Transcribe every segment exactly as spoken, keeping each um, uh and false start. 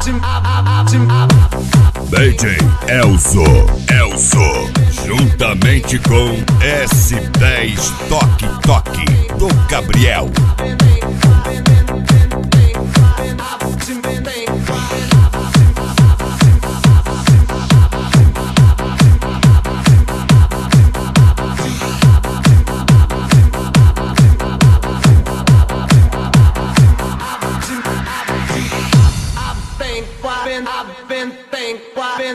D J Elzo, Elzo, juntamente com S dez Toque Toque do Gabriel. I've been think, I've been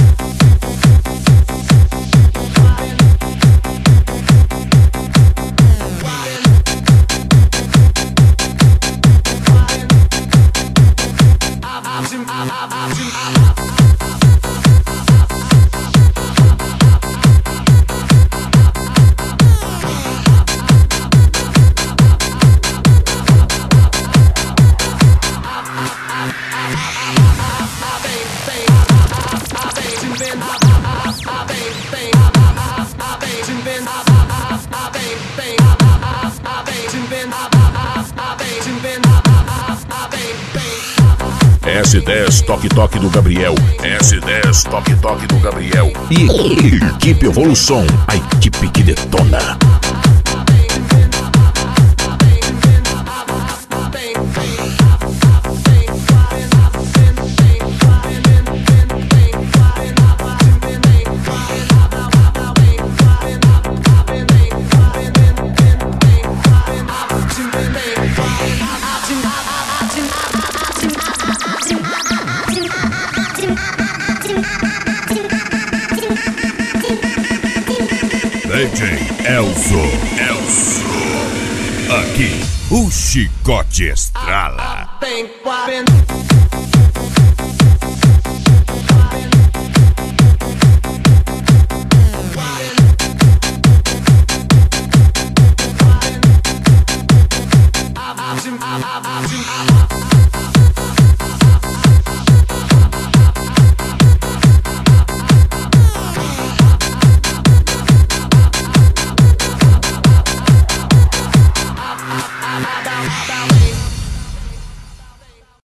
S dez Toque Toque do Gabriel. S dez Toque Toque do Gabriel. E Equipe Evolução, a equipe que detona. D J Elzo, Elzo. Aqui o chicote estrala.